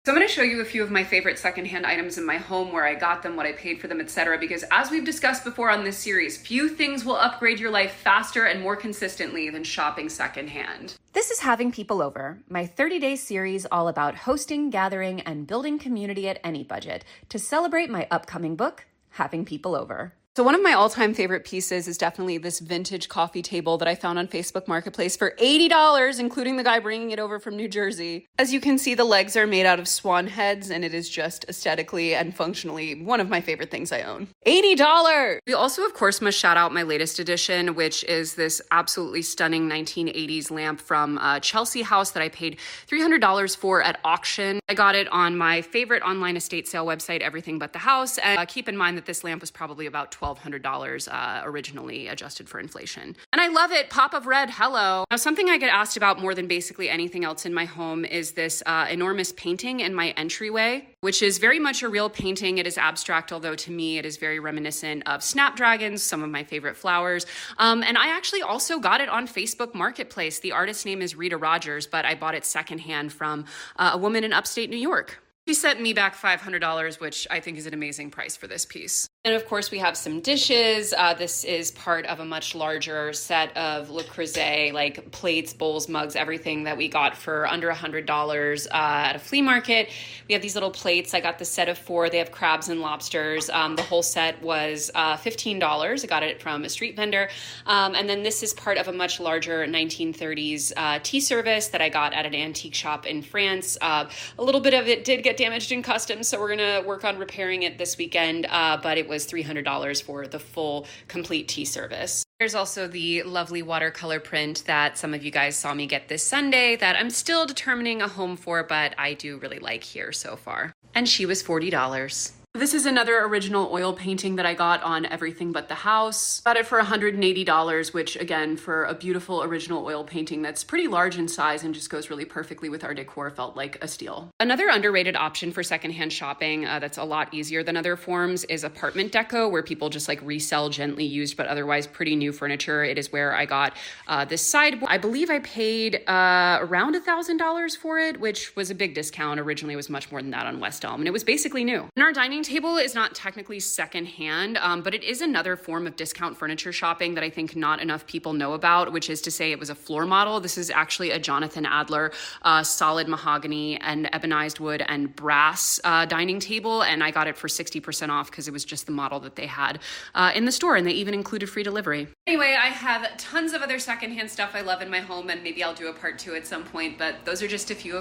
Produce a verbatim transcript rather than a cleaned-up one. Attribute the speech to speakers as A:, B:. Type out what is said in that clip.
A: So I'm going to show you a few of my favorite secondhand items in my home, where I got them, what I paid for them, et cetera. Because as we've discussed before on this series, few things will upgrade your life faster and more consistently than shopping secondhand.
B: This is Having People Over, my thirty-day series all about hosting, gathering, and building community at any budget to celebrate my upcoming book, Having People Over.
A: So one of my all-time favorite pieces is definitely this vintage coffee table that I found on Facebook Marketplace for eighty dollars, including the guy bringing it over from New Jersey. As you can see, the legs are made out of swan heads, and it is just aesthetically and functionally one of my favorite things I own. eighty dollars! We also, of course, must shout out my latest edition, which is this absolutely stunning nineteen eighties lamp from uh, Chelsea House that I paid three hundred dollars for at auction. I got it on my favorite online estate sale website, Everything But The House, and uh, keep in mind that this lamp was probably about twelve hundred dollars uh, originally, adjusted for inflation. And I love it. Pop of red, hello. Now, something I get asked about more than basically anything else in my home is this uh, enormous painting in my entryway, which is very much a real painting. It is abstract, although to me it is very reminiscent of snapdragons, some of my favorite flowers. Um, and I actually also got it on Facebook Marketplace. The artist's name is Rita Rogers, but I bought it secondhand from uh, a woman in upstate New York. She sent me back five hundred dollars, which I think is an amazing price for this piece. And of course, we have some dishes. Uh, this is part of a much larger set of Le Creuset, like plates, bowls, mugs, everything that we got for under one hundred dollars uh, at a flea market. We have these little plates. I got the set of four. They have crabs and lobsters. Um, the whole set was uh, fifteen dollars. I got it from a street vendor. Um, and then this is part of a much larger nineteen thirties uh, tea service that I got at an antique shop in France. Uh, a little bit of it did get damaged in customs, so we're going to work on repairing it this weekend, uh, but it was three hundred dollars for the full complete tea service. There's also the lovely watercolor print that some of you guys saw me get this Sunday that I'm still determining a home for, but I do really like here so far. And she was forty dollars. This is another original oil painting that I got on Everything But The House. Got it for one hundred eighty dollars, which again, for a beautiful original oil painting that's pretty large in size and just goes really perfectly with our decor, felt like a steal. Another underrated option for secondhand shopping uh, that's a lot easier than other forms is apartment deco, where people just like resell gently used but otherwise pretty new furniture. It is where I got uh, this sideboard. I believe I paid uh, around one thousand dollars for it, which was a big discount. Originally it was much more than that on West Elm, and it was basically new. And our dining table is not technically secondhand, um, but it is another form of discount furniture shopping that I think not enough people know about, which is to say it was a floor model. This is actually a Jonathan Adler uh, solid mahogany and ebonized wood and brass uh, dining table, and I got it for sixty percent off because it was just the model that they had uh, in the store, and they even included free delivery. Anyway, I have tons of other secondhand stuff I love in my home, and maybe I'll do a part two at some point, but those are just a few of